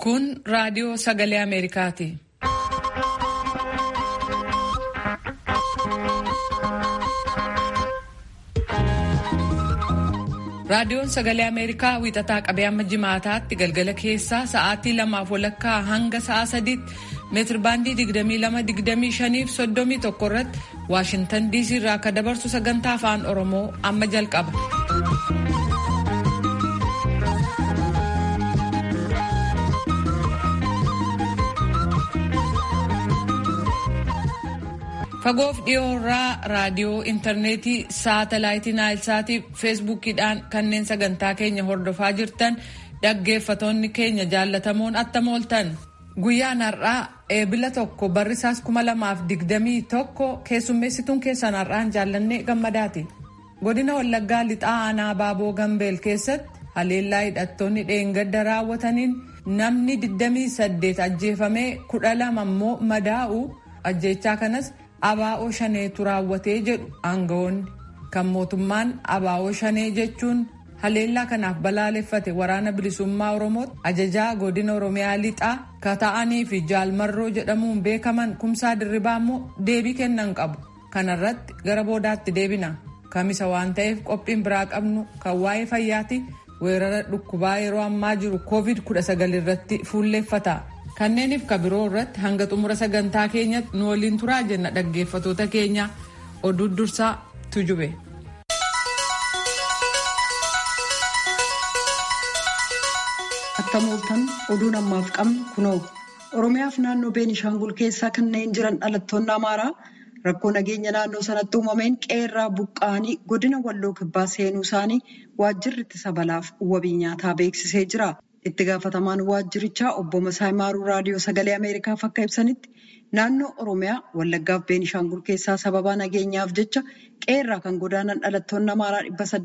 Kun raadiyoo sagalee Ameerikaati. Raadiyoon sagalee Ameerikaa wiixataa qabee amma jimaataatti galgala keessaa sa'aatii 2:00 hanga sa'a 3:00 meetir baandii 22, 25 fi 31 irratti Waashintan DC irraa akka dabarsu sagantaa afaan Oromoo amma jalqaba. Fagoof dhiyoorraa raadiyoo, intarneetii, saatalaayitii Naayilsaatii fi feesbuukiidhaan kanneen sagantaa keenya hordofaa jirtan dhaggeeffatoonni keenya jaallatamoon attam ooltan. Guyyaan har'aa eebila 1 barrisaas 2021 keessummeessituun keessan har'aan jaallannee gammadaati. Godina Wallaggaa lixaa aanaa Baaboo Gambeel keessatti haleellaa hidhattoonni dheengadda raawwataniin namni 28 ajjeefamee 12 immoo madaa'u. Ajjeechaa kanas Abaa'oo Shaneetu raawwatee jedhu aangawoonni. Kan mootummaan Abaa'oo Shanee jechuun haleellaa kanaaf balaaleffate waraana bilisummaa Oromootti ajajaa godina Oromiyaa lixaa kata'anii fi jaalmarroo jedhamuun beekaman Kumsaa Dirribaa immoo deebii kennan qabu. Kanarratti gara boodaatti deebina. Kamisa waan ta'eef qophiin biraa qabnu kan waa'ee fayyaati weerara dhukkubaa yeroo ammaa jiru COVID-19 irratti fuulleeffata. Kanneeniif kabiroo irratti hanga xumura sagantaa keenyatti nu waliin turaa jenna dhaggeeffatoota keenya. Oduu dursaa Tujube. Attamooltan oduun ammaaf qabnu kunoo. Oromiyaaf naannoo Beenishaangul keessaa kanneen jiran dhalattoonni Amaaraa rakkoo nageenya naannoo sanatti uumameen qeerraa buqqa'anii godina Walloo Kibbaa seenuu isaanii waajjirri ittisa balaaf wabii nyaataa beeksisee jira. Itti gaafatamaan waajjirichaa obbo Masaay Maaruu raadiyoo sagalee Ameerikaaf akka ibsanitti naannoo Oromiyaa Wallaggaaf Beenishaangul keessaa sababa nageenyaaf jecha qeerraa kan godaanan dhalattoonni Amaaraa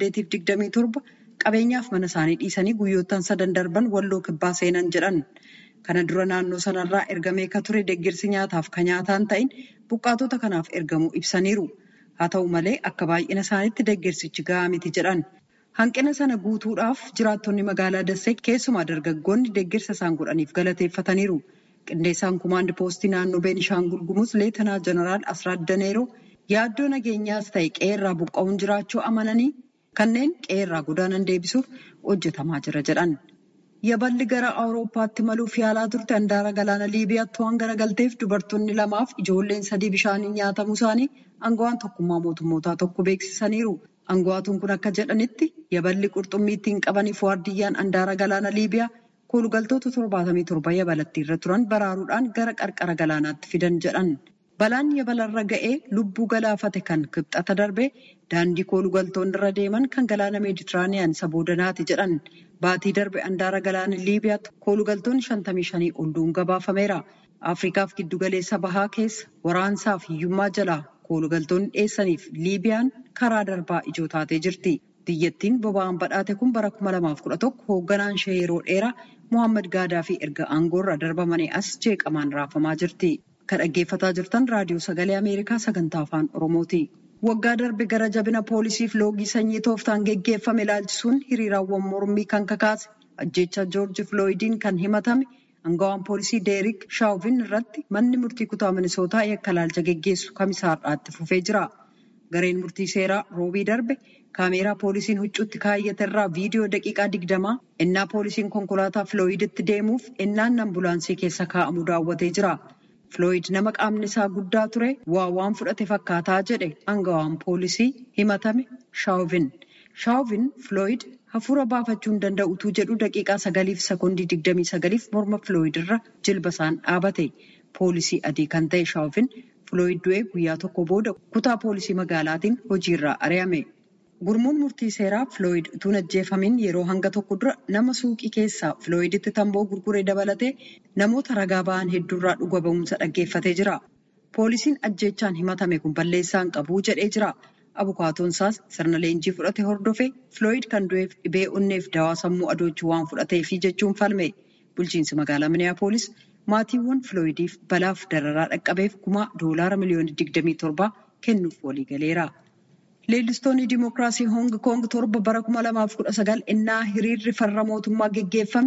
827 qabeenyaaf mana isaanii dhiisanii guyyoottan 3 darban Walloo Kibbaa seenan jedhan. Kana dura naannoo sanarraa ergamee ka ture deeggarsi nyaataaf kan nyaataan ta'in buqqaatota kanaaf ergamuu ibsaniiru. Haa ta'u malee akka baay'ina isaaniitti deeggarsichi gahaa miti jedhan. Hanqina sana guutuudhaaf jiraattonni magaalaa Dassee keessumaa dargaggoonni deeggarsa isaan godhaniif galateeffataniiru. Qindeessaan kumaandi poostii naannoo Beenishaangul Gumuz Leetanaa Jeneraal Asraat Daneeroo yaaddoo nageenyaas ta'e qeerraa buqqa'uun jiraachuu amananii kanneen qeerraa godaanan deebisuuf hojjetamaa jira jedhan. Yaballi gara Awurooppaatti maluuf yaalaa turte handaara galaana Liibiyaatti waan garagalteef dubartoonni 2 fi ijoolleen 3 bishaaniin nyaatamuu isaanii aangawaan tokkummaa mootummootaa tokko beeksisaniiru. Aangawaatuun kun akka jedhanitti yaballi qurxummii ittiin qabaniif waardiyyaan handaara galaana Liibiyaa koolugaltoota 77 yabalatti irra turan baraaruudhaan gara qarqara galaanaatti fidan jedhan. Balaan yabalarra ga'ee lubbuu galaafate kan kibxata darbe daandii koolugaltoonni irra deeman kan galaana Meeditiraaniyaan isa boodanaati jedhan. Baatii darbe handaara galaana Liibiyaatti koolugaltoonni 55 ol du'uun gabaafameera. Afriikaaf giddugaleessa bahaa keessa waraansaaf hiyyummaa jalaa koolugaltoonni dheessaniif Liibiyaan karaa darbaa ijoo taatee jirti. Biyyattiin boba'aan badhaate kun bara 2011 hoogganaan ishee yeroo dheeraa Mohaammed Gaadaafii erga aangoorra darbamanii as jeeqamaan raafamaa jirti. Kan dhaggeeffataa jirtan raadiyoo sagalee Ameerikaa sagantaa afaan Oromooti. Waggaa darbe gara jabina poolisiif loogii sanyii tooftaan geggeeffame ilaalchisuun hiriiraawwan mormii kan kakaase ajjeechaa Joorji Filooyidiin kan himatame aangawaan poolisii Deerik Shaawvin irratti manni murtii kutaa Minisootaa yakka ilaalcha geggeessu kamisaa har'aatti fufee jira. Gareen murtii seeraa roobii darbe kaameeraa poolisiin huccuutti kaayyate irraa viidiyoo daqiiqaa 20 ennaa poolisiin konkolaataa Filooyiditti deemuuf ennaan ambulaansii keessa kaa'amu daawwatee jira. Filooyid nama qaamni isaa guddaa ture waan fudhate fakkaataa jedhe aangawaan poolisii himatame Shaawvin. Shaawvin Filooyid hafuura baafachuu hin danda'utu jedhu daqiiqaa 9 fi sekoondii 29 morma Filooyid irra jilba isaan dhaabate. Poolisii adii kan ta'e Shaawvin Filooyid du'ee guyyaa tokko booda kutaa poolisii magaalaatiin hojiirraa ari'ame. Gurmuun murtii seeraa Filooyid utuu ajjeefamin yeroo hanga tokko dura nama suuqii keessaa Filooyiditti tamboo gurguree dabalatee namoota ragaa ba'an hedduurraa dhuga ba'umsa dhaggeeffatee jira. Poolisiin ajjeechaan himatame kun balleessaa hin qabu jedhee jira. Abukaatoon isaas sirna leenjii fudhate hordofee Filooyid kan du'eef dhibee onneef dawaa sammuu adoochuu waan fudhateefi jechuun falme. Bulchiinsi magaalaa Miniyaapolis maatiiwwan Filooyidiif balaaf dararaa dhaqqabeef $27 miliyoona kennuuf walii galeera. Leellistoonni Dimookiraasii Hoong Koong 7 bara 2019 innaa hiriirri farra mootummaa geggeeffame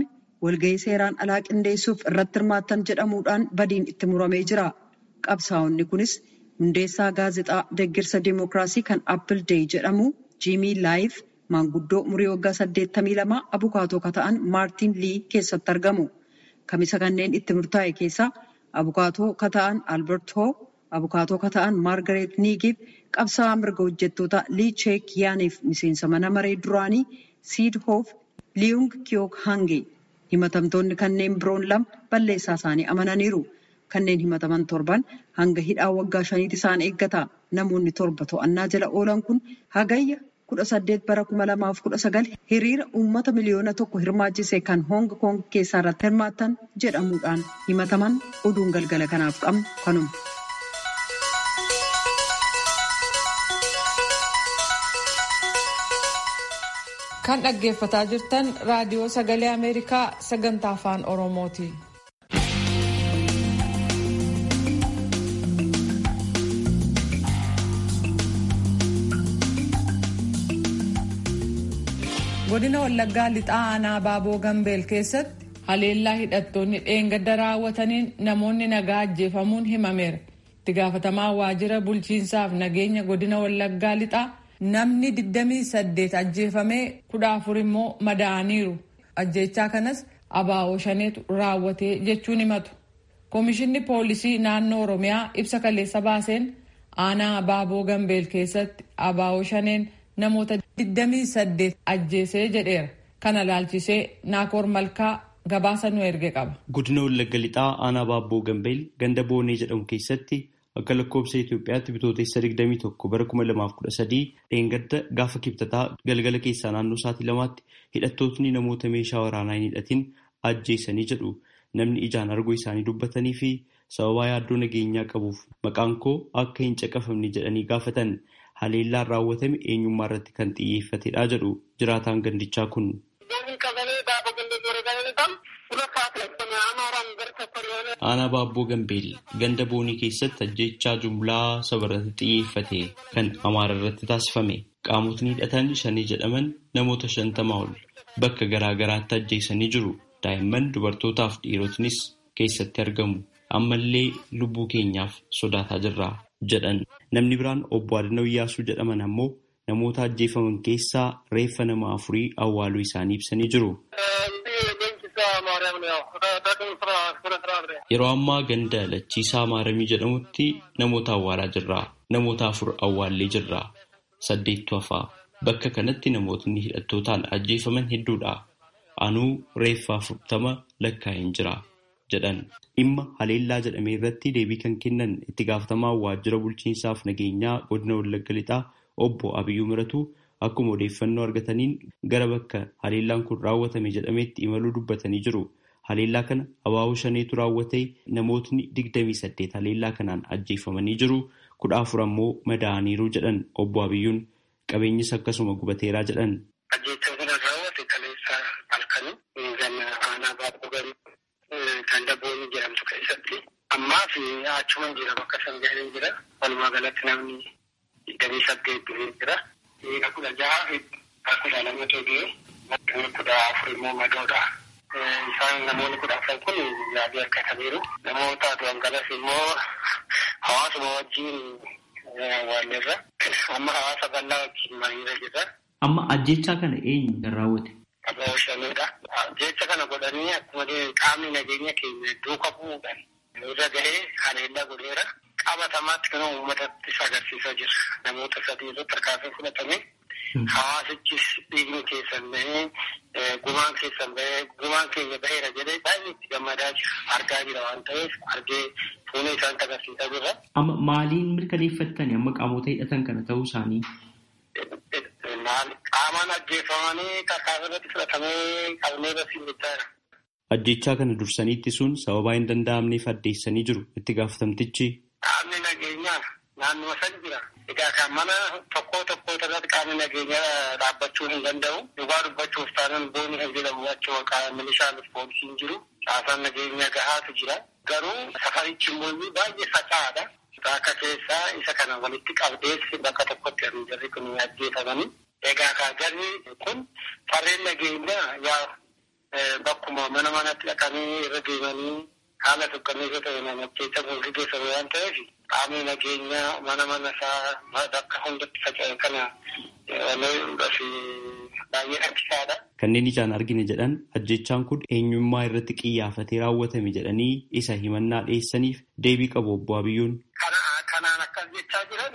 walgahii seeraan alaa qindeessuuf irratti hirmaattan jedhamuudhaan badiin itti muramee jira. Qabsaa'onni kunis hundeessaa gaazexaa deeggarsa Dimookiraasii kan Appil Deey jedhamu Jiimii Laayif, maanguddoo umurii waggaa 82 abukaatoo kata'an Maartiin Lii keessatti argamu. Kamisa kanneen itti murtaa'e keessaa abukaatoo kata'an Albert Hoo, abukaatoo kata'an Maargareet Niigiif, qabsaa'aa mirga hojjettoota Lii Cheek Yaaniif miseensa mana maree duraanii Siid Hoof Liyung Kiyook Hange. Himatamtoonni kanneen biroon 2 balleessaa isaanii amananiiru. Kanneen himataman 7 hanga hidhaa waggaa 5 isaan eeggata. Namoonni 7 to'annaa jala oolan kun hagayya 18 bara 2019 hiriira uummata miliyoona 1 hirmaachise kan Hong Kong keessaa irratti hirmaattan jedhamuudhaan himataman. Oduun galgala kanaaf qabnu kanuma. Kan dhaggeeffataa jirtan raadiyoo sagalee Ameerikaa sagantaa afaan Oromooti. Godina Wallaggaa lixaa aanaa Baaboo Gambeel keessatti haleellaa hidhattoonni dheengadda raawwataniin namoonni nagaa ajjeefamuun himameera. Itti gaafatamaa waajjira bulchiinsaaf nageenya godina Wallaggaa lixaa namni 28 ajjeefamee 14 immoo madaa'aniiru. Ajjeechaa kanas abaa'oo shaneetu raawwatee jechuun himatu. Komishinni poolisii naannoo Oromiyaa ibsa kaleessa baaseen aanaa Baaboo Gambeel keessatti abaa'oo shaneen namoota 28 ajjeesee jedheera. Kana laalchisee Naakoor Malkaa gabaasa nu erge qaba. Godina Wallagga lixaa aanaa Baaboo Gambeel ganda Boonee jedhamu keessatti akka lakkoobsa Itoophiyaatti bitootessa 21 bara 2013 dheengadda gaafa kibxataa galgala keessaa naannoo sa'aatii 2tti hidhattootni namoota meeshaa waraanaa hin hidhatin ajjeesanii jedhu namni ijaan arguu isaanii dubbatanii fi sababaa yaaddoo nageenyaa qabuuf maqaan koo akka hin caqafamne jedhanii gaafatan. Haleellaan raawwatame eenyummaa irratti kan xiyyeeffatedha jedhu jiraataan gandichaa kun. Aanaa Baabboo Gambeel ganda Boonii keessatti ajjeechaa jumlaa saba irratti xiyyeeffate kan Amaara irratti taasifame. Qaamotni hidhatan shanii jedhaman namoota 50 ol bakka garaa garaatti ajjeesanii jiru. Daa'imman, dubartootaaf dhiirotnis keessatti argamu. Ammallee lubbuu keenyaaf sodaataa jirra jedhan. Namni biraan obbo Adanoo Iyyaasuu jedhaman ammoo namoota ajjeefaman keessaa reeffa nama 4 awwaaluu isaanii ibsanii jiru. Yeroo ammaa ganda Lachiisaa Maaramii jedhamutti namoota awwaalaa jirra. Namoota 4 awwaallee jirra. 8 hafaa. Bakka kanatti namootni hidhattootaan ajjeefaman hedduudha. Anuu reeffa 40 lakkaa'een jira jedhan. Dhimma haleellaa jedhame irratti deebii kan kennan itti gaafatamaa waajjira bulchiinsaaf nageenyaa godina Wallagga lixaa obbo Abiyyuu Miratuu akkuma odeeffannoo argataniin gara bakka haleellaan kun raawwatame jedhametti imaluu dubbatanii jiru. Haleellaa kana abaa'oo shaneetu raawwatee namootni 28 haleellaa kanaan ajjeefamanii jiru. 14 ammoo madaa'aniiru jedhan obbo Abiyyuun. Qabeenyis akkasuma gubateeraa jedhan. Ganda Boonii jedhamtu keessatti ammaa fi achuma jira bakka sangaa'ee jira. Walumaa galatti namni 28 jira. Dhiira 16 fi 12 ta'ee 14 immoo madoodha. Isaan namoonni 14 kun yaadii harkataniiru. Namoota du'an immoo hawaasuma wajjin walirra. Amma hawaasa bal'aa wajjin mariirra jira. Amma ajjechaa kana eenyu kan raawwate? Abaa'oo shaneedha. Jecha kana godhanii akkuma qaamni nageenya keenya duuka bu'uudhaan irra gahee haleellaa godheera. Qabatamaatti kan uummatatti agarsiisaa jira. Namoota 3 irratti tarkaanfii fudhatame. Hawaasichis dhiigni keessan bahee gumaan keessan bahee gumaan keenya baheera jedhee baay'ee itti gammadaa jira. Argaa jira waan ta'eef argee fuula isaan agarsiisaa jira. Amma maaliin mirkaneeffattani amma qaamota hidhatan kana ta'uu isaanii? Qaamaan ajjeefamanii tarkaanfii irratti fudhatamee qabnee basiin bittaadha. Ajjechaa kana dursanii ittisuun sababaa hin danda'amneef addeessanii jiru itti gaafatamtichi. Qaamni nageenyaa naannoo san jira. Egaa kan mana tokko irratti qaamni nageenyaa dhaabbachuu hin danda'u. Dhugaa dubbachuuf taanaan boonii kan jedhamu achuma qaama milishaanis poolisiin jiru. Caasaan nageenyaa gahaatu jira. Garuu safarichi immoo baay'ee faca'aadha. Akka keessaa isa kana walitti qabdeessi bakka tokkotti kan jirri kun ajjeefamanii. Egaa kan jarri kun farreen nageenyaa bakkuma manatti dhaqanii irra deemanii haala tokkanneessa ta'e namacheessa bultii geessan waan ta'eef qaamni nageenyaa mana isaa bakka hundatti faca'e kana walirratti baay'ee rakkisaadha. Kanneen ijaan argine jedhan ajjechaan kun eenyummaa irratti xiyyeeffatee raawwatame jedhanii isa himannaa dhiyeessaniif deebii qabu obbo Abiyyoon. Kanaan akkas jechaa jiran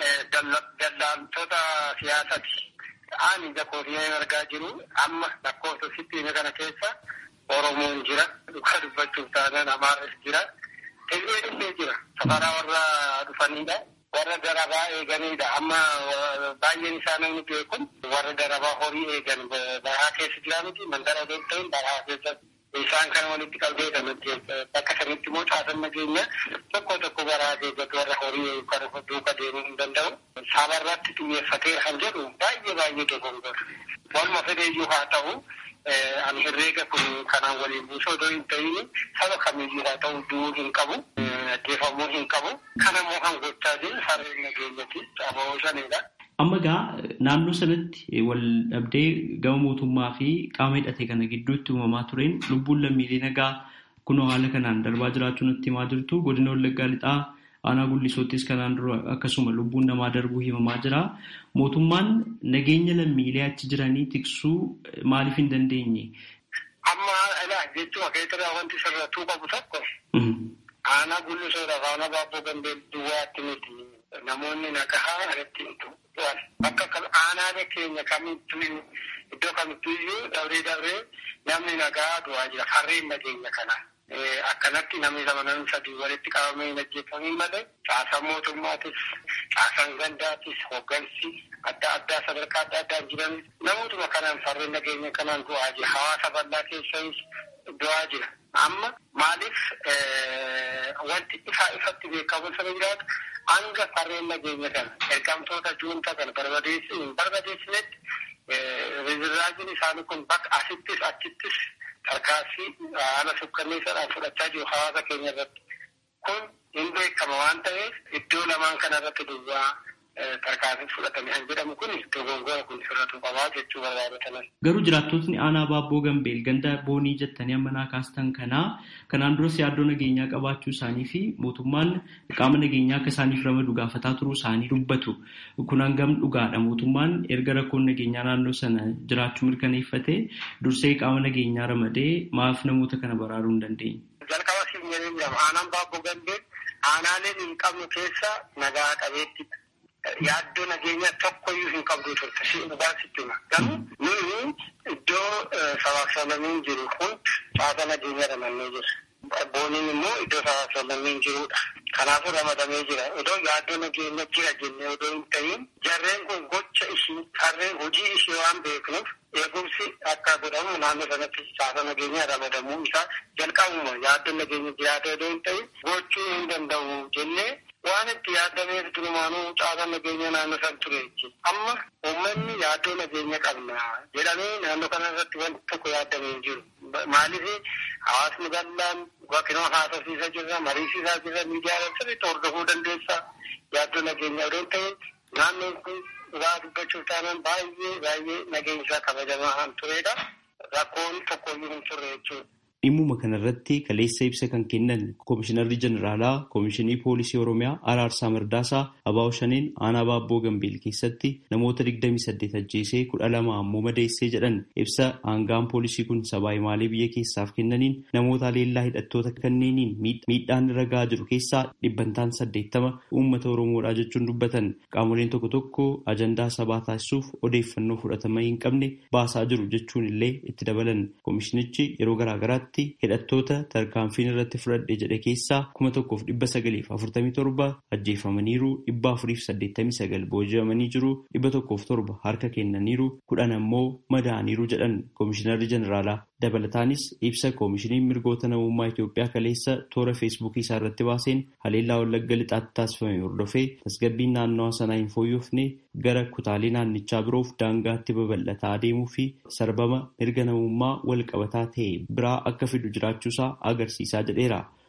daldaltoota siyaasaati. Ani Jakooriyaa argaa jiru amma lakkoofsa sittiina kana keessa Oromoon jira, dhugaa dubbachuuf taanaan Amaaras jira, Tigreen jira. Safaraa warra dhufanidha. Warra darabaa eeganidha. Amma baay'een isaa namni beekun warra darabaa horii eegan baraa keessa jiraaniti mandara ta'in baraa keessa isaan kan walitti qabdeedha nuti bakka sanitti immoo caasan nageenya tokko baraa keessatti warra horii kan duuka deemuu hin danda'u. Sabarratti xiyyeeffatee kan jedhu baay'ee dogongora. Waluma fedheeyyuu haa ta'u ani herreega kun kanaan waliin buusoo odoo hin ta'in saba kamiyyuu haa ta'u du'uu hin qabu. Ajjeefamuu hin qabu. Kanammoo kan gochaa jiru sareen nageenyatti caboo shanidha. Amma egaa naannoo sanatti wal dhabdee gama mootummaa fi qaama hidhate kana gidduutti uumamaa tureen lubbuun lammiilee nagaa kunoo haala kanaan darbaa jiraachuu nutti himaa jirtu. Godina Wallaggaa Lixaa aanaa Gullisoottis kanaan dura akkasuma lubbuun namaa darbuu himamaa jira. Mootummaan nageenya lammiilee achi jiranii tiksuu maaliif hin dandeenye? Amma jechuun akeekaa wanti sirrattuu qabu tokko. Aanaa Gullisoodhaaf aanaa Baabboo Gambeel duwwaatti miti namoonni nagahaa irratti bakka aanaalee keenya kamittuu iddoo kamittuuyyuu dabree namni nagaa du'aa jira. Harreen nageenya kana akkanatti namni lama sadii walitti qabamee hin ajjeefamiin malee caasaan mootummaatis caasaan gandaatis hoggansi adda addaa sadarkaa adda addaan jiran namootuma kanaan harreen nageenya kanaan du'aa jira. Hawaasa bal'aa keessas du'aa jira. Amma maaliif wanti ifatti beekamu sana jiraatu hanga harreen nageenya kana ergamtoota juuntaa kana barbadeessinetti rizirraajiin isaanii kun bakka asittis achittis tarkaanfii haala sukkanneessaadhaan fudhachaa jiru hawaasa keenya irratti. Kun hin beekama waan ta'eef iddoo lamaan kana irratti duwwaa tarkaanfii fudhatame kan jedhamu kun dogongora kun sirratuu qabaa jechuu barbaadataman. Garuu jiraattotni aanaa Baabboo Gambeel ganda boonii jettanii amma naa kaastan kanaan duras yaaddoo nageenyaa qabaachuu isaanii fi mootummaan qaama nageenyaa akka isaaniif ramadu gaafataa turuu isaanii dubbatu. Kun hangam dhugaadha? Mootummaan erga rakkoon nageenyaa naannoo sana jiraachuu mirkaneeffatee dursee qaama nageenyaa ramadee maaf namoota kana baraaruu hin dandeenye? Jalqaba siimnee jedhama. Aanaan Baabboo Gambeel aanaaleen hin qabnu keessa nagaa qabeettidha. Yaaddoo nageenya tokkoyyuu hin qabdu turte si dhugaan sitti hima. Garuu nuyi iddoo sabaaf sablammiin jiru kun caasa nageenya ramannee jira. Booniin immoo iddoo sabaaf sablammiin jirudha. Kanaafuu ramadamee jira. Odoo yaaddoo nageenya jira jennee odoo hin ta'in jarreen kun gocha ishii harreen hojii ishii waan beeknuuf eegumsi akka godhamu naannoo sanatti caasa nageenya ramadamuu isaa jalqabuma yaaddoo nageenya jiraate odoo hin ta'in gochuu hin danda'u jennee waan itti yaadameef durumaanuu caasa nageenya naannoo san ture jechuudha. Amma uummanni yaaddoo nageenya qabna jedhamee naannoo kana irratti wanti tokko yaadamee hin jiru. Maaliif hawaasni bal'aan bakkinoo haasofsiisaa jirra, mariisisaa jirra, miidiyaa sirriitti hordofuu dandeessa. Yaaddoo nageenya odoo ta'e naannoon kun dhugaa dubbachuuf taanaan baay'ee nageenyi isaa kabajamaa kan turedha. Rakkoon tokkoyyuu hin turre jechuudha. Dhimmuma kanarratti kaleessa ibsa kan kennan Koomishinarri Jeneraalaa Koomishinii Poolisii Oromiyaa Araarsaa Mardaasaa Abaa'oo Shaneen aanaa Baabboo Gambeel keessatti namoota 28 ajjeesee 12 ammoo madeessee jedhan ibsa aangaan poolisii kun sabaa himaalee biyya keessaaf kennaniin namoota leellaa hidhattoota kanneeniin miidhaan irra gahaa jiru keessaa 80% uummata Oromoodhaa jechuun dubbatan. Qaamoleen tokko ajandaa sabaa taasisuuf odeeffannoo fudhatama hin qabne baasaa jiru jechuun illee itti dabalan. Koomishinichi yeroo garaagaraatti hidhattoota tarkaanfiin irratti fudhadhe jedhe keessaa 1947 ajjeefamaniiru, 489 booji'amanii jiru, 107 harka kennaniiru, 10 ammoo madaa'aniiru jedhan Koomishinarri Jeneraalaa. Dabalataanis ibsa Koomishiniin Mirgoota Namummaa Itoophiyaa kaleessa toora feesbuukii isaa irratti baaseen haleellaa Wallagga Lixaatti taasifame hordofee tasgabbiin naannawaa sanaa hin fooyyofne gara kutaalee naannichaa biroof daangaatti babal'ataa adeemuu fi sarbama mirga namummaa wal qabataa ta'e biraa akka fidu jiraachuusaa agarsiisaa jedheera.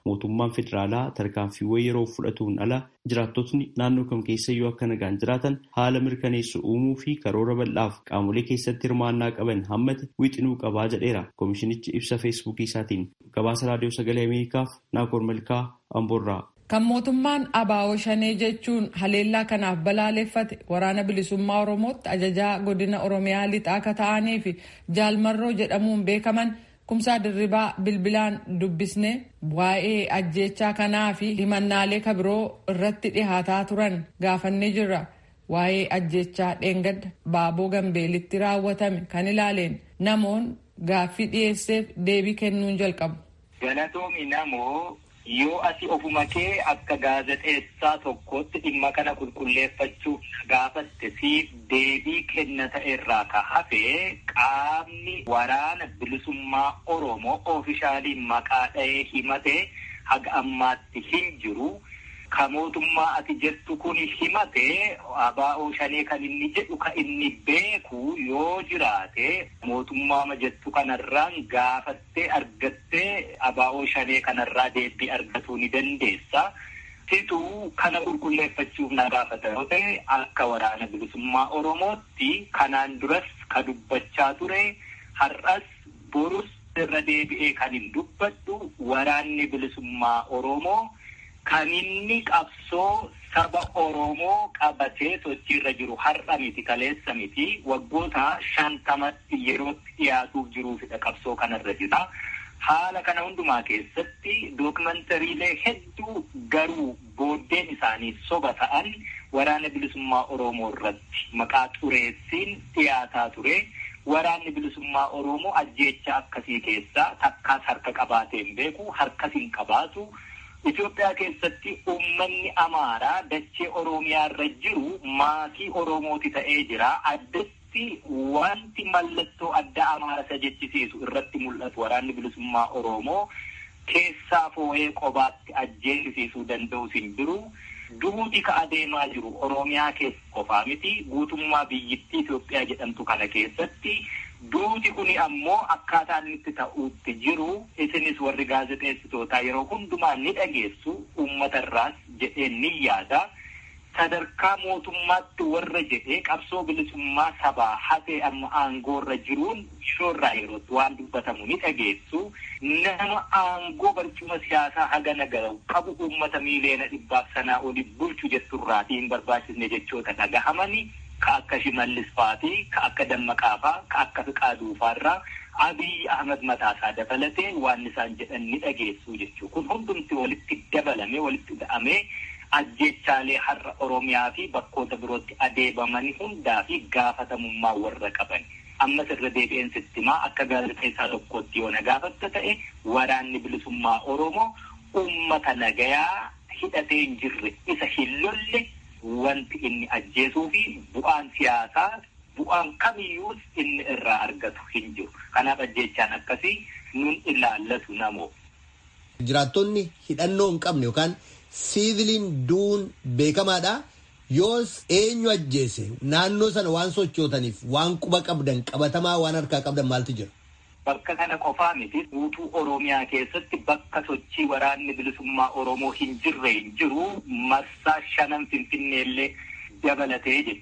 Mootummaan federaalaa tarkaanfiiwwan yeroo fudhatuun ala jiraattotni naannoo kam keessayyuu akka nagaan jiraatan haala mirkaneessu uumuu fi karoora bal'aaf qaamolee keessatti hirmaannaa qaban hammate wixinuu qabaa jedheera. Koomishinichi ibsa feesbuukii isaatiin. Gabaasa raadiyoo sagalee Ameerikaaf Naakoor Malkaa Amboorraa. Kan mootummaan ABO Shanee jechuun haleellaa kanaaf balaaleffate waraana bilisummaa Oromootti ajajaa godina Oromiyaa lixaa akka ta'anii fi Jaalmarroo jedhamuun beekaman Kumsaa Dirribaa bilbilaan dubbisne waa'ee ajjechaa kanaa fi himannaalee kabiroo irratti dhihaataa turan gaafannee jirra. Waa'ee ajjechaa dheengadda Baaboo Gambeelitti raawwatame kan ilaaleen namoon gaaffii dhiyeesseef deebii kennuun jalqabu. Galatoomi namoo yoo ati ofuma kee akka gaazexeessaa tokkotti dhimma kana qulqulleeffachuuf gaafatte siif deebii kennata irraa ka hafe qaamni waraana bilisummaa Oromoo oofishaaliin maqaa dha'ee himate haga ammaatti hin jiru. Ka mootummaa ati jettu kun himate ABO Shanee kan inni jedhu ka inni beeku yoo jiraate mootummaa jettu kanarraan gaafattee argattee ABO Shanee kanarraa deebii argatuu ni dandeessa. Situu kana qulqulleeffachuuf na gaafata yoo ta'e akka waraana bilisummaa Oromootti kanaan duras ka dubbachaa ture har'as borus irra deebi'ee kan hin dubbadhu waraanni bilisummaa Oromoo kan inni qabsoo saba Oromoo qabatee sochiirra jiru har'a miti kaleessa miti waggoota 50tti yerootti dhiyaatuuf jiruufidha qabsoo kanarra jira. Haala kana hundumaa keessatti dookumantariilee hedduu garuu booddeen isaanii soba ta'an waraana bilisummaa Oromoo irratti maqaa xureessiin dhiyaataa ture. Waraanni bilisummaa Oromoo ajjeecha akkasii keessaa takkaas harka qabaateen beeku harkas hin qabaatu. Itoophiyaa keessatti uummanni Amaaraa dachee Oromiyaa irra jiru maatii Oromooti ta'ee jira. Addatti wanti mallattoo adda Amaara isa jechisiisu irratti mul'atu waraanni bilisummaa Oromoo keessaa foo'ee qobaatti ajjeesisuu danda'u hin jiru. Duuti ka adeemaa jiru Oromiyaa keessa qofaa miti guutummaa biyyittii Itoophiyaa jedhamtu kana keessatti. Duuti kuni ammoo akkaataan itti ta'uutti jiru isinis warri gaazexeessitootaa yeroo hundumaa ni dhageessu uummatarraas jedheen ni yaada. Sadarkaa mootummaatti warra jedhee qabsoo bilisummaa sabaa hatee amma aangoorra jiruun shoorraa yerootti waan dubbatamu ni dhageessu. Nama aangoo barcuma siyaasaa haga nagaraa'u qabu uummata miiliyoona 100 olii bulchu jetturraatii hin barbaachisne jechoota dhagahamani. Ka akka Shimallis Faatii, ka akka Dammaqaa faa, ka akka Fiqaaduu faarraa Abiy Ahmed mataasaa dabalatee waan isaan jedhan ni dhageessu jechuudha. Kun hundumti walitti dabalamee walitti dha'amee ajjechaalee har'a Oromiyaa fi bakkoota birootti adeemamanii hundaa fi gaafatamummaa warra qaban. Ammas irra deebi'een sittimaa akka gaazexeessaa tokkotti yoo na gaafatta ta'e waraanni bilisummaa Oromoo uummata nagayaa hidhatee hin jirre isa hin lolle wanti inni ajjeesuu fi bu'aan siyaasaa bu'aan kamiyyuu inni irraa argatu hin jiru. Kanaaf ajjechaan akkasii nun ilaallatu namoo. Jiraattonni hidhannoo hin qabne yookaan siiviliin duun beekamaadha. Yoos eenyu ajjeese naannoo sana waan sochootaniif waan quba qabdan qabatamaa waan harkaa qabdan maaltu jira? Bakka kana qofaa miti guutuu Oromiyaa keessatti bakka sochii waraanni bilisummaa Oromoo hin jirre hin jiru marsaa 5 Finfinneellee dabalatee jiru.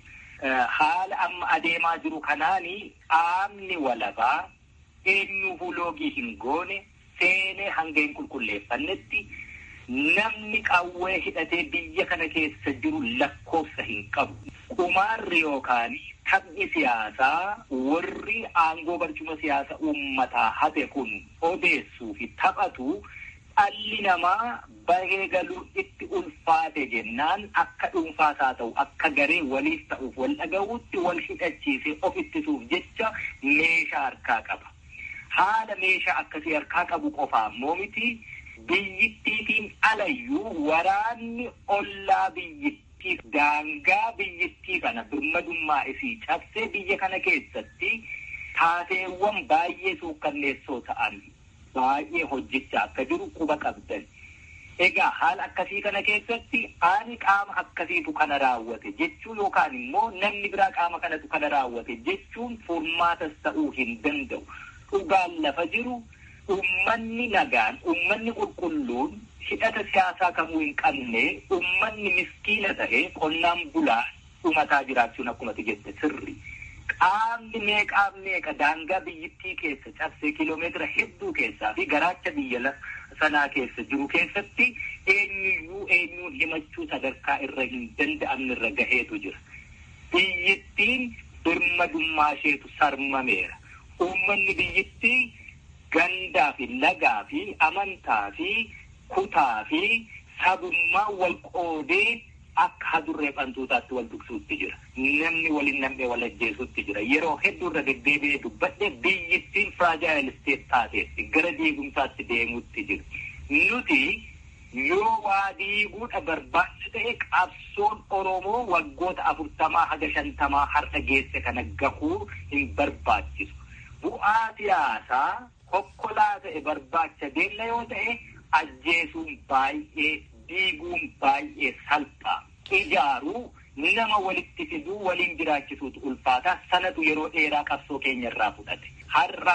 Haala amma adeemaa jiru kanaani qaamni walabaa eenyu loogii hin goone seenee hanga hin qulqulleeffannetti namni qawwee hidhatee biyya kana keessa jiru lakkoofsa hin qabu. Qumaarri yookaan taphni siyaasaa warri aangoo barcuma siyaasa uummataa hate kun odeessuu fi taphatu dhalli namaa bahee galuu itti ulfaate jennaan akka dhuunfaasaa ta'u akka garee waliif ta'uuf wal dhaga'uutti wal hidhachiisee of ittisuuf jecha meeshaa harkaa qaba. Haala meeshaa akkasii harkaa qabu qofaa ammoo miti biyyittiitiin alayyuu waraanni ollaa biyyittii daangaa biyyittii kana birmadummaa isii cabsee biyya kana keessatti taateewwan baay'ee suukkanneessoo ta'an baay'ee hojjechaa akka jiru quba qabdan. Egaa haala akkasii kana keessatti ani qaama akkasiitu kana raawwate jechuu yookaan immoo namni biraa qaama kanatu kana raawwate jechuun furmaatas ta'uu hin danda'u. Dhugaan lafa jiru ummanni nagaan, ummanni qulqulluun hidhata siyaasaa kamuu hin qabne, ummanni miskiina ta'e qonnaan bulaa dhumataa jiraachuun akkumatti jette sirri. Qaamni meeqa daangaa biyyittii keessa cabsee kiloomeetira hedduu keessaa fi garaacha biyya sanaa keessa jiru keessatti eenyuun himachuu sadarkaa irra hin danda'amne irra gaheetu jira. Biyyittiin birmadummaa isheetu sarmameera. Uummanni biyyittii gandaa fi lagaa fi amantaa fi kutaa fi sabummaa wal qoodee akka hadurree fantuutaatti wal dugsuutti jira. Namni waliin nam'ee wal ajjeesuutti jira. Yeroo hedduu irra deddeebi'ee dubbadhe biyyittiin firaajayil isteet taateetti gara diigumsaatti deemuutti jira. Nuti yoo waa diiguudha barbaachisa ta'e qabsoon Oromoo waggoota 40 haga 50 har'a geesse kana gahuu hin barbaachisu. Bu'aa siyaasaa kokkolaa ta'e barbaacha deemna yoo ta'e ajjeesuun baay'ee diiguun baay'ee salphaa. Ijaaruu nama walitti fiduu waliin jiraachisuutu ulfaata. Sanatu yeroo dheeraa qabsoo keenya irraa fudhate. Har'a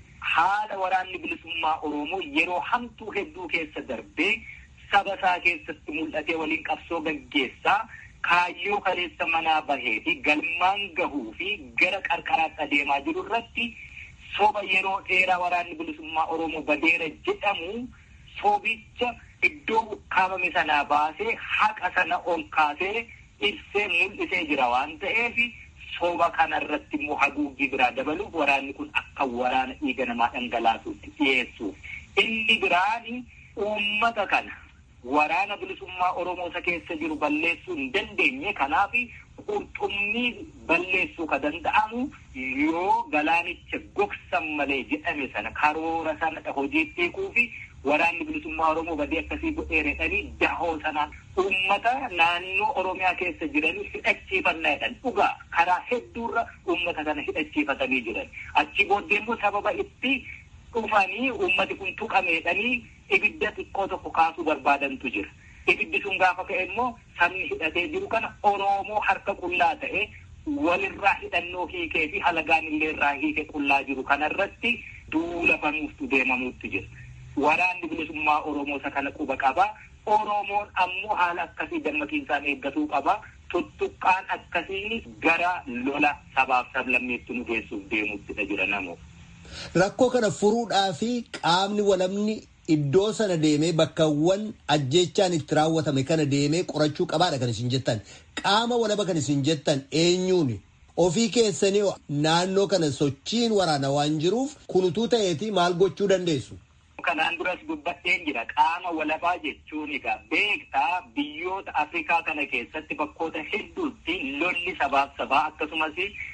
haala waraanni bilisummaa Oromoo yeroo hamtuu hedduu keessa darbee saba isaa keessatti mul'atee waliin qabsoo gaggeessaa kaayyoo kaleessa manaa bahee fi galmaan gahuu fi gara qarqaraatti adeemaa jiru irratti soba yeroo dheeraa waraanni bilisummaa Oromoo badeera jedhamu sobicha iddoo ukkaamame sanaa baasee haqa sana ol kaasee ibsee mul'isee jira waan ta'eef soba kanarratti immoo haguuggii biraa dabaluuf waraanni kun akka waraana dhiiga namaa dhangalaasuutti dhiyeessuuf. Inni biraani uummata kana waraana bilisummaa Oromoo isa keessa jiru balleessuu hin dandeenye. Kanaaf qurxummii balleessuu ka danda'amu yoo galaanicha gogsan malee jedhame sana karoora sana hojiitti hiikuu fi waraanni bilisummaa Oromoo badii akkasii godheeredhanii dahoo sanaan uummata naannoo Oromiyaa keessa jiranii hidhachiifannaa jedhan dhugaa karaa hedduurra uummata kana hidhachiifatanii jiran. Achi booddee immoo sababa itti dhufanii uummati kun tuqameedhanii ibidda xiqqoo tokko kaasuu barbaadantu jira. Ibiddi sun gaafa ka'e immoo sabni hidhatee jiru kana Oromoo harka qullaa ta'e walirraa hidhannoo hiikee fi halagaan illee irraa hiike qullaa jiru kanarratti duula banuuftu deemamuutti jira. Waraanni bilisummaa Oromoo isa kana quba qaba. Oromoon ammoo haala akkasii dammaqiinsaan eeggatuu qaba. Tuttuqqaan akkasii gara lola sabaaf sablammeetti nu geessuuf deemuuttidha jira namoo. Rakkoo kana furuudhaa fi qaamni walabni iddoo sana deemee bakkawwan ajjeechaan itti raawwatame kana deemee qorachuu qabaadha kan isin jettan. Qaama walaba kan isin jettan eenyuuni? Ofii keessanii naannoo kana sochiin waraana waan jiruuf kunutuu ta'eeti maal gochuu dandeessu? Kanaan duras dubbadheen jira. Qaama walabaa jechuun egaa beektaa biyyoota Afrikaa kana keessatti bakkoota hedduutti lolli sabaaf sabaa akkasumas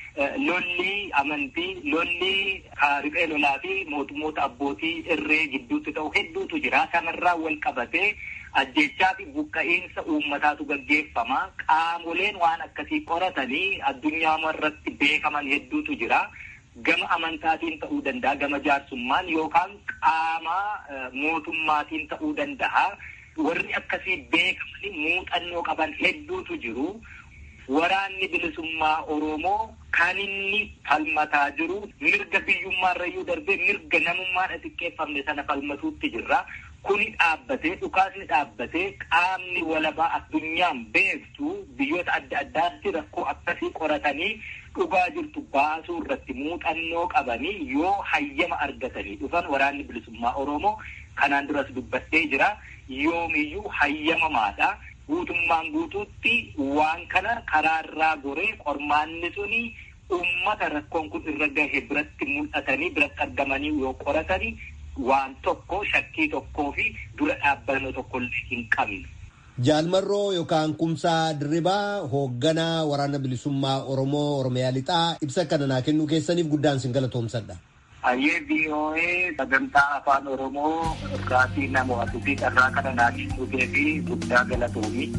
lolli amantii, lolli riphee lolaa fi mootummoota abbootii irree gidduutti ta'u hedduutu jira. Sanarraa wal qabatee ajjechaa fi buqqa'iinsa uummataatu gaggeeffama. Qaamoleen waan akkasii qoratanii addunyaa irratti beekaman hedduutu jira. Gama amantaatiin ta'uu danda'a, gama jaarsummaan yookaan qaama mootummaatiin ta'uu danda'a. Warri akkasii beekamanii muuxannoo qaban hedduutu jiru. Waraanni bilisummaa Oromoo kan inni falmataa jiru mirga biyyummaarrayyuu darbee mirga namummaan xiqqeeffamne sana falmatuutti jirra. Kuni dhaabbatee dhukaasni dhaabbatee qaamni walabaa addunyaan beektu biyyoota adda addaatti rakkoo akkasii qoratanii dhugaa jirtu baasuu irratti muuxannoo qabanii yoo hayyama argatanii dhufan waraanni bilisummaa Oromoo kanaan duras dubbattee jira. Yoomiyyuu hayyamamaadha. Guutummaan guutuutti waan kana karaarraa goree qormaanni suni uummata rakkoon kun irra gahe biratti mul'atanii biratti argamanii yoo qoratanii waan tokko shakkii tokkoo fi dura dhaabbannoo tokko hin qabne. Jaalmarroo yookaan Kumsaa Dirribaa hoogganaa waraana bilisummaa Oromoo Oromiyaa Lixaa ibsa kana naa kennuu keessaniif guddaan sin galatoomsadha. Ayyee VOA sagantaa afaan Oromoo irraatii namoota fi carraa kana naa kennuu fi guddaa galatoomi.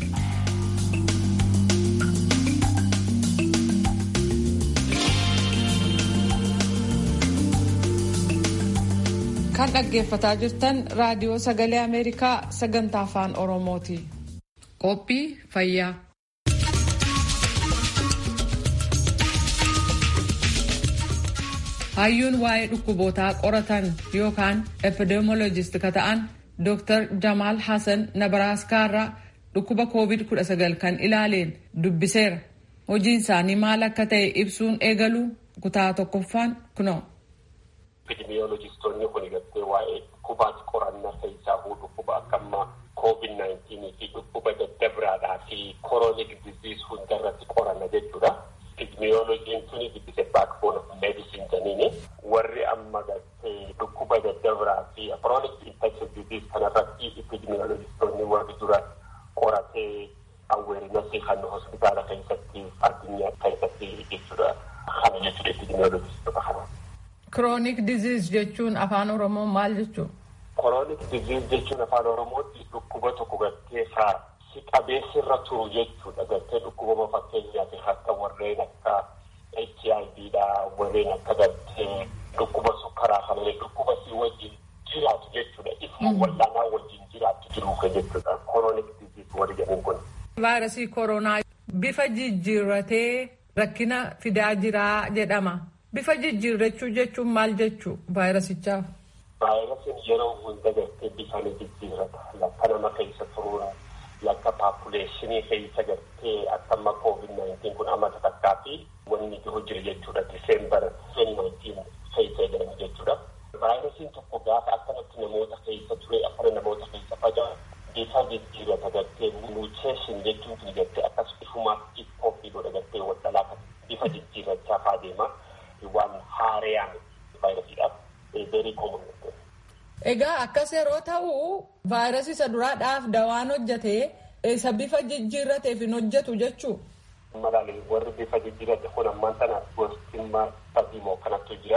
Kan dhaggeeffataa jirtan raadiyoo sagalee Ameerikaa sagantaa afaan Oromooti. Qophii fayyaa. hayyuun waa'ee dhukkubootaa qoratan yookaan epidemiologist ka ta'an Dr. Jamal Hassan Nebraskaarraa dhukkuba COVID-19 kan ilaaleen dubbiseera. Hojiin isaanii maal akka ta'e ibsuun eegalu kutaa tokkoffaan kunoo. Epidemiologistoonni kun gartee waa'ee dhukkubaati qorannaa keessaa dhukkuba akka ammaa COVID-19 fi dhukkuba daddabiraadhaa fi chronic disease hundarratti qoranna jechuudha. Epidemiologiin tuni dubbise backbone of medicine janiini warri amma gartee dhukkuba daddabiraa fi chronic infectious disease kanarratti epidemiologistoonni warri dura qoratee awareness kan hospitaala keessatti addunyaa keessatti jechuudha. Kana jechuudha epidemiologistota kana. Chronic disease jechuun afaan Oromoo maal jechuudha? Chronic disease jechuun afaan Oromootti dhukkuba tokko gartee si qabeessirra turu jechuudha. Gartee dhukkuba fakkeenyaaf akka warreen akka HIV-dha, warreen akka gartee dhukkuba sukkaraa kana dhukkuba si wajjin jiraatu jechuudha. Ifuma wal'aanaa wajjin jiraatu jiruuf jechuudha. Chronic disease warri jedhan kun. Vaayirasii koronaa bifa jijjiirratee rakkina fidaa jiraa jedhama. Bifa jijjiirrachuu jechuun maal jechuu vaayirasichaaf? Vaayirasiin yeroo hunda gartee bifaan jijjiirrata. Lakka nama keessa turuun lakka paapuleeshinii keessa gartee akka amma COVID-19 kun amma takkaa fi wanni jiru jira jechuudha. Diseembar 2019 keessa jedhamu jechuudha. Vaayirasiin tokko gaafa akkanatti namoota keessa ture akkana namoota keessa faca'u bifa jijjiirrata gartee muteeshin jechuun kun gartee akkas ifumaaf iffoofiidhoodha gartee wadhalaa bifa jijjiirrachaa adeema. Waan haaraan vaayirasiidhaaf very common. Egaa akkas yeroo ta'u vaayirasii isa duraadhaaf dawaan hojjetee isa bifa jijjiirrateef hin hojjetu jechuu? Malaalee warri bifa jijjiirrate kun ammaan tana gostimmaa fadiimoo kanattu jira.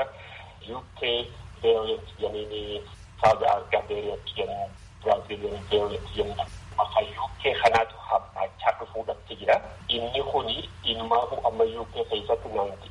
UK variant jedhanii South Africa variant jedhanii Brazilian variant jedhanii akka UK kanaatu hammaachaa dhufuudhaatti jira. Inni kuni ilmaahu amma UK keessatti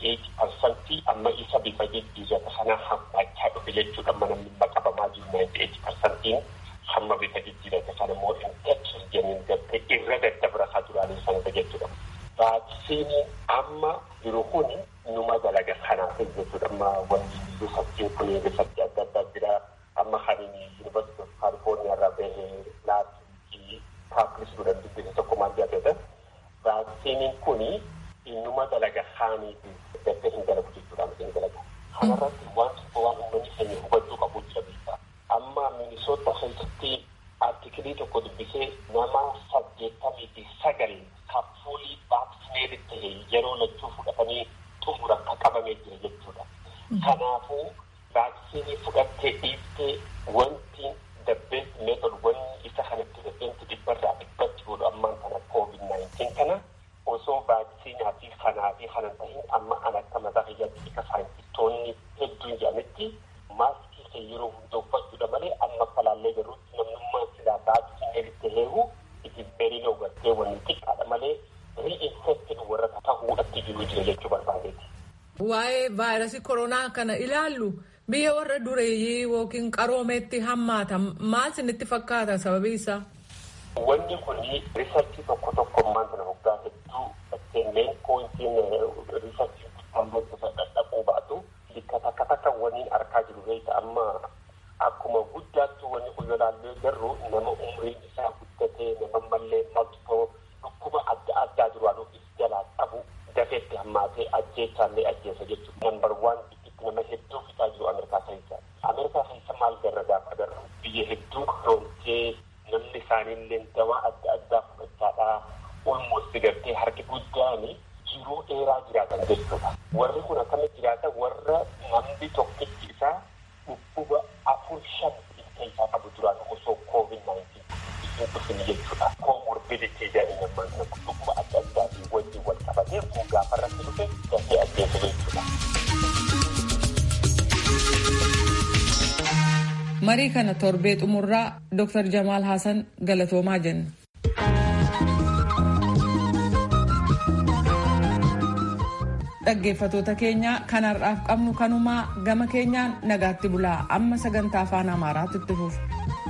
98% amma isa bifa jijjiirrata kana hammaachaa dhufe jechuudha. Amma namni qabamaa jiru 98% hamma bifa jijjiirrata kana immoo infectious jedhanii gartee irra daddabirataa duraalee sanada jechuudha. Vaaksiiniin amma jiru kuni numa dalaga kanaaf jechuudha. Amma wanni riisarchiin kun riisarchii adda addaa jira. Amma haniin University of California irraa bahee laatii paaplis godhan dubbisa tokko maal jedhata. Vaaksiiniin kuni innuma dalaga haaniifi gartee hin dalagu jechuudha. Hin dalagu. Kanarratti waan uummanni keenya hubachuu qabu jira beekaa. Amma Minisoota keessatti artikilii tokko dubbisee nama 89 kaapsuulii vaaksineerii ta'e yeroo lachuu fudhatanii xumura akka qabamee jira jechuudha. Kanaafuu vaaksiinii fudhattee dhiiftee wanti the best method wanni isa kanatti dhibbeenti dhibbarraa dhibbatti godhu ammaan kana COVID-19 kana osoo vaaksiinaa fi kanaa fi kanan tahin amma an akka mataa fayyatti akka saayintistoonni hedduun jedhanitti maaskii kee yeroo hunda uffachuudha malee amma falaallee garruutti namnummaan silaa vaaksineeritti heeru itti beriloo gartee wanni xiqqaadha malee reinfected warra ta'uudhatti jiru jira jechuu barbaadeeti. Waa'ee vaayirasii koronaa kana ilaallu biyya warra dureeyyii yookiin qaroomeetti hammaata maal isinitti fakkaata sababii isaa? Wanni kun riisarchii tokko ammaan kana hoggaa hedduu meen poointiin riisarchii ammoota dhaquu baatu bakka takka waniin argaa jiru beekta amma akkuma guddaatti wanni kun ilaallee garuu nama umriin isaa guddatee nama mallee maltoo dhukkuba adda addaa duraanuuf jalaa qabu dafeetti hammaatee ajjeechaallee ajjeesa jechuudha. Nambar 1 itti nama hedduu fixaa jiru Ameerikaa keessa. Ameerikaa keessa maal garra gaafa agarra biyya hedduu karoomtee namni isaaniillee dawaa adda addaa fudhachaadhaa olmosti gartee harki guddaan jiruu dheeraa jiraatan jechuudha. Warri kun akkamitti jiraata warra namni tokkichi isaa dhukkuba 4-5 keessaa qabu duraan osoo COVID-19 isin dhufin jechuudha. Comorbidity jedhanii ammaan kana dhukkuba adda addaa fi wajjin wal qabatee kun gaafa irratti dhufe dafee ajjeesa jechuudha. Marii kana torbee xumurraa Dr. Jamal Hassan galatoomaa jenna. Dhaggeeffatoota keenya kanarraaf qabnu kanumaa gama keenyaan nagaatti bulaa amma sagantaa afaan Amaaraatti itti fufu.